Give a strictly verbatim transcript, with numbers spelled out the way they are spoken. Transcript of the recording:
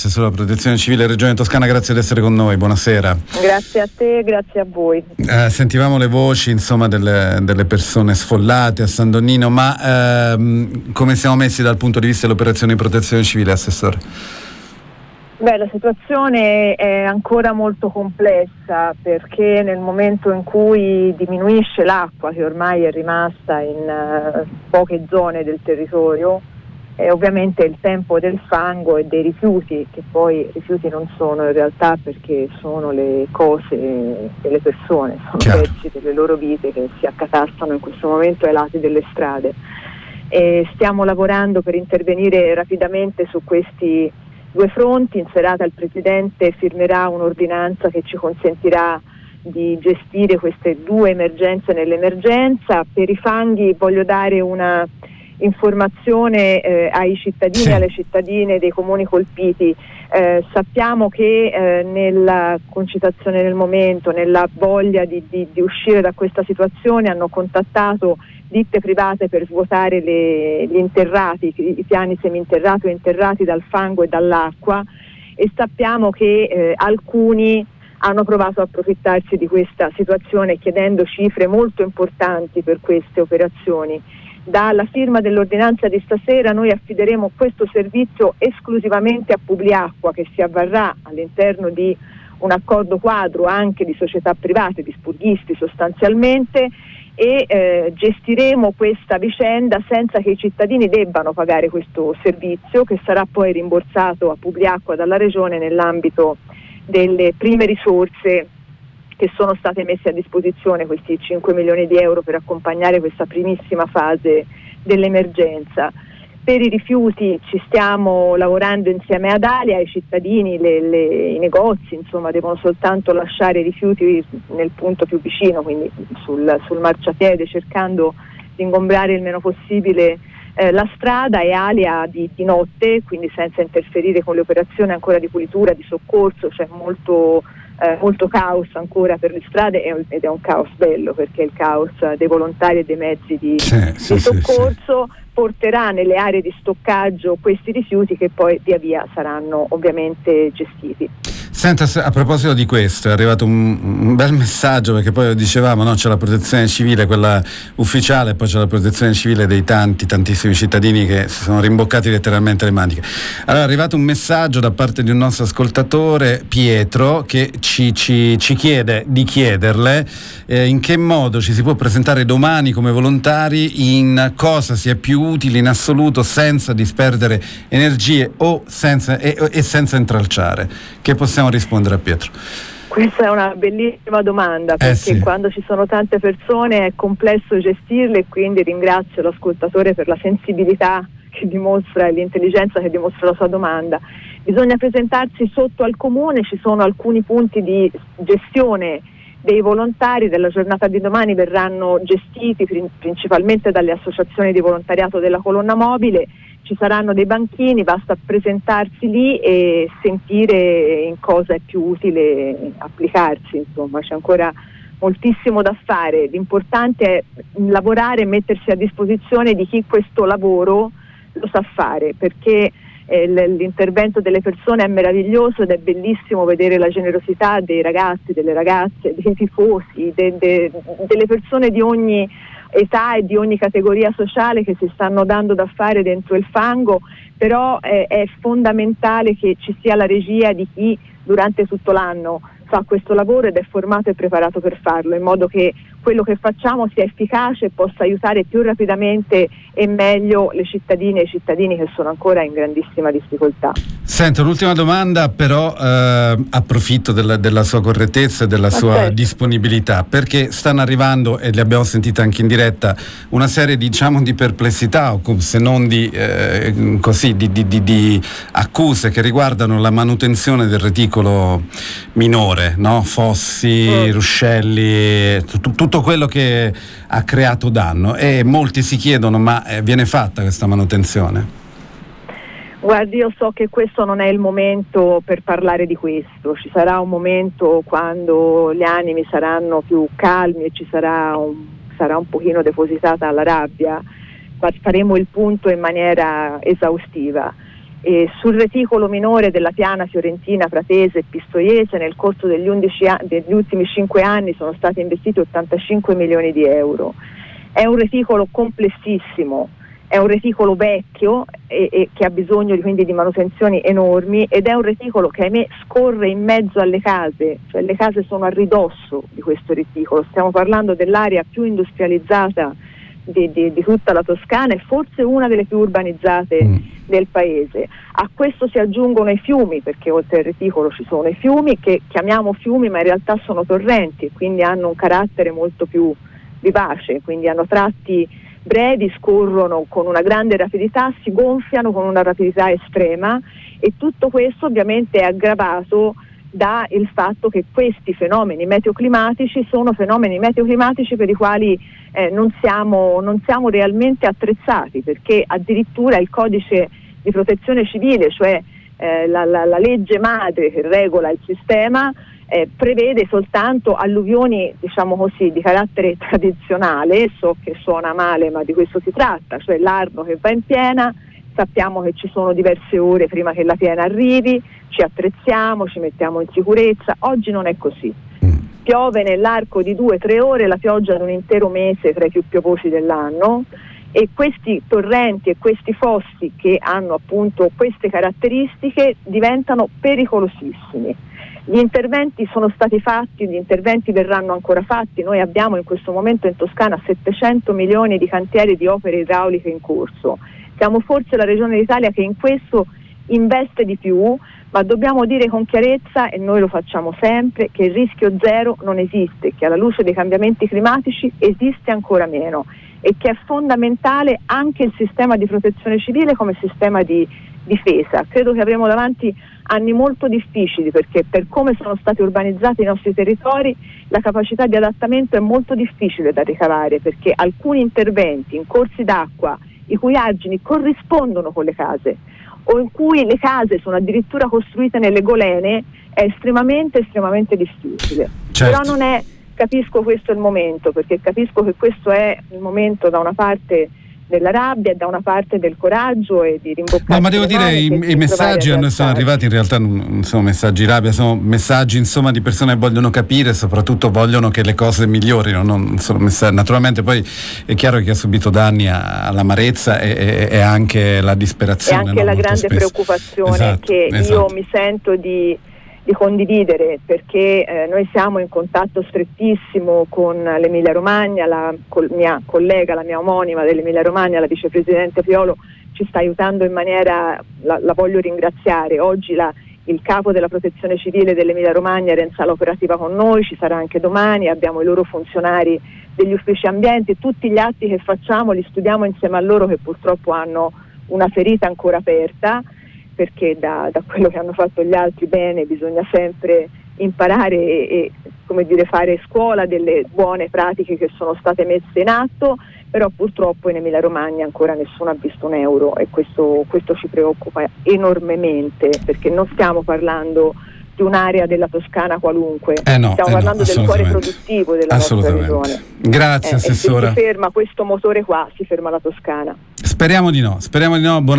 Sulla Protezione Civile Regione Toscana, grazie di essere con noi, buonasera. Grazie a te, grazie a voi. Eh, sentivamo le voci insomma delle, delle persone sfollate a San Donnino, ma ehm, come siamo messi dal punto di vista dell'operazione di protezione civile, Assessore? Beh, la situazione è ancora molto complessa, perché nel momento in cui diminuisce l'acqua, che ormai è rimasta in uh, poche zone del territorio, e ovviamente il tempo del fango e dei rifiuti, che poi rifiuti non sono in realtà, perché sono le cose delle persone, sono pezzi delle loro vite che si accatastano in questo momento ai lati delle strade. E stiamo lavorando per intervenire rapidamente su questi due fronti. In serata il Presidente firmerà un'ordinanza che ci consentirà di gestire queste due emergenze nell'emergenza. Per i fanghi voglio dare una informazione eh, ai cittadini e alle cittadine dei comuni colpiti. Eh, sappiamo che eh, nella concitazione del momento, nella voglia di, di, di uscire da questa situazione, hanno contattato ditte private per svuotare le, gli interrati, i, i piani seminterrati o interrati dal fango e dall'acqua, e sappiamo che eh, alcuni hanno provato a approfittarsi di questa situazione chiedendo cifre molto importanti per queste operazioni. Dalla firma dell'ordinanza di stasera noi affideremo questo servizio esclusivamente a Publiacqua, che si avvarrà all'interno di un accordo quadro anche di società private, di spurghisti sostanzialmente, e eh, gestiremo questa vicenda senza che i cittadini debbano pagare questo servizio, che sarà poi rimborsato a Publiacqua dalla Regione nell'ambito delle prime risorse che sono state messe a disposizione, questi cinque milioni di euro per accompagnare questa primissima fase dell'emergenza. Per i rifiuti ci stiamo lavorando insieme ad Alia, i cittadini, le, le, i negozi, insomma, devono soltanto lasciare i rifiuti nel punto più vicino, quindi sul, sul marciapiede, cercando di ingombrare il meno possibile eh, la strada, e Alia di, di notte, quindi senza interferire con le operazioni ancora di pulitura, di soccorso. C'è molto Eh, molto caos ancora per le strade, ed è un caos bello, perché è il caos dei volontari e dei mezzi di, sì, di sì, soccorso. Sì, sì. Porterà nelle aree di stoccaggio questi rifiuti, che poi via via saranno ovviamente gestiti. Senta, a proposito di questo, è arrivato un, un bel messaggio, perché poi dicevamo, no, c'è la protezione civile, quella ufficiale, poi c'è la protezione civile dei tanti, tantissimi cittadini che si sono rimboccati letteralmente le maniche. Allora è arrivato un messaggio da parte di un nostro ascoltatore, Pietro, che ci, ci, ci chiede di chiederle eh, in che modo ci si può presentare domani come volontari, in cosa si è più utili in assoluto, senza disperdere energie o senza, e, e senza intralciare. Che possiamo rispondere a Pietro? Questa è una bellissima domanda, perché eh sì. quando ci sono tante persone è complesso gestirle, e quindi ringrazio l'ascoltatore per la sensibilità che dimostra e l'intelligenza che dimostra la sua domanda. Bisogna presentarsi sotto al comune, ci sono alcuni punti di gestione dei volontari. Della giornata di domani verranno gestiti principalmente dalle associazioni di volontariato della colonna mobile. Ci saranno dei banchini, basta presentarsi lì e sentire in cosa è più utile applicarsi. Insomma, c'è ancora moltissimo da fare. L'importante è lavorare e mettersi a disposizione di chi questo lavoro lo sa fare, perché eh, l'intervento delle persone è meraviglioso, ed è bellissimo vedere la generosità dei ragazzi, delle ragazze, dei tifosi, de, de, delle persone di ogni età e di ogni categoria sociale che si stanno dando da fare dentro il fango. Però è, è fondamentale che ci sia la regia di chi durante tutto l'anno fa questo lavoro ed è formato e preparato per farlo, in modo che quello che facciamo sia efficace e possa aiutare più rapidamente e meglio le cittadine e i cittadini che sono ancora in grandissima difficoltà. Senta, un'ultima domanda, però eh, approfitto della, della sua correttezza e della Ma sua certo. disponibilità, perché stanno arrivando, e le abbiamo sentite anche in diretta, una serie diciamo di perplessità, o se non di, eh, così, di, di, di, di accuse che riguardano la manutenzione del reticolo minore, no? Fossi, oh. ruscelli, t- tutto quello che ha creato danno, e molti si chiedono: ma eh, viene fatta questa manutenzione? Guardi, io so che questo non è il momento per parlare di questo. Ci sarà un momento quando gli animi saranno più calmi e ci sarà un, sarà un pochino depositata la rabbia, faremo il punto in maniera esaustiva. E sul reticolo minore della piana fiorentina, pratese e pistoiese nel corso degli, undici a- degli ultimi cinque anni sono stati investiti ottantacinque milioni di euro. È un reticolo complessissimo, è un reticolo vecchio e, e che ha bisogno di, quindi di manutenzioni enormi, ed è un reticolo che ahimè scorre in mezzo alle case, cioè le case sono a ridosso di questo reticolo. Stiamo parlando dell'area più industrializzata Di, di, di tutta la Toscana e forse una delle più urbanizzate mm. del paese. A questo si aggiungono i fiumi, perché oltre al reticolo ci sono i fiumi che chiamiamo fiumi ma in realtà sono torrenti e quindi hanno un carattere molto più vivace, quindi hanno tratti brevi, scorrono con una grande rapidità, si gonfiano con una rapidità estrema, e tutto questo ovviamente è aggravato da il fatto che questi fenomeni meteoclimatici sono fenomeni meteoclimatici per i quali eh, non siamo, non siamo realmente attrezzati, perché addirittura il codice di protezione civile, cioè eh, la, la, la legge madre che regola il sistema, eh, prevede soltanto alluvioni, diciamo così, di carattere tradizionale. So che suona male, ma di questo si tratta, cioè l'Arno che va in piena. Sappiamo che ci sono diverse ore prima che la piena arrivi, ci attrezziamo, ci mettiamo in sicurezza. Oggi non è così. Piove nell'arco di due o tre ore, la pioggia di un intero mese tra i più piovosi dell'anno, e questi torrenti e questi fossi che hanno appunto queste caratteristiche diventano pericolosissimi. Gli interventi sono stati fatti, gli interventi verranno ancora fatti. Noi abbiamo in questo momento in Toscana settecento milioni di cantieri di opere idrauliche in corso. Siamo forse la regione d'Italia che in questo investe di più, ma dobbiamo dire con chiarezza, e noi lo facciamo sempre, che il rischio zero non esiste, che alla luce dei cambiamenti climatici esiste ancora meno, e che è fondamentale anche il sistema di protezione civile come sistema di difesa. Credo che avremo davanti anni molto difficili, perché per come sono stati urbanizzati i nostri territori la capacità di adattamento è molto difficile da ricavare, perché alcuni interventi in corsi d'acqua i cui argini corrispondono con le case, o in cui le case sono addirittura costruite nelle golene, è estremamente estremamente difficile. Certo. Però non è, capisco questo è il momento, perché capisco che questo è il momento da una parte della rabbia e da una parte del coraggio e di rimboccare. No, ma devo dire i, i messaggi a noi sono arrivati, in realtà non sono messaggi rabbia, sono messaggi insomma di persone che vogliono capire e soprattutto vogliono che le cose migliorino, non sono messaggi. Naturalmente poi è chiaro che chi ha subito danni all'amarezza e, e, e anche la disperazione. E anche no? la Molto grande spesso. preoccupazione Esatto, che esatto. io mi sento di di condividere, perché eh, noi siamo in contatto strettissimo con l'Emilia Romagna, la col, mia collega, la mia omonima dell'Emilia Romagna, la vicepresidente Piolo, ci sta aiutando in maniera, la, la voglio ringraziare. Oggi la, il capo della protezione civile dell'Emilia Romagna era in sala operativa con noi, ci sarà anche domani, abbiamo i loro funzionari degli uffici ambienti, tutti gli atti che facciamo li studiamo insieme a loro, che purtroppo hanno una ferita ancora aperta, perché da, da quello che hanno fatto gli altri bene bisogna sempre imparare e, e come dire, fare scuola delle buone pratiche che sono state messe in atto, però purtroppo in Emilia Romagna ancora nessuno ha visto un euro, e questo, questo ci preoccupa enormemente, perché non stiamo parlando di un'area della Toscana qualunque, eh no, stiamo eh parlando no, del cuore produttivo della nostra regione. Grazie, eh, Assessora. E se si ferma questo motore qua, si ferma la Toscana. Speriamo di no, speriamo di no. Buona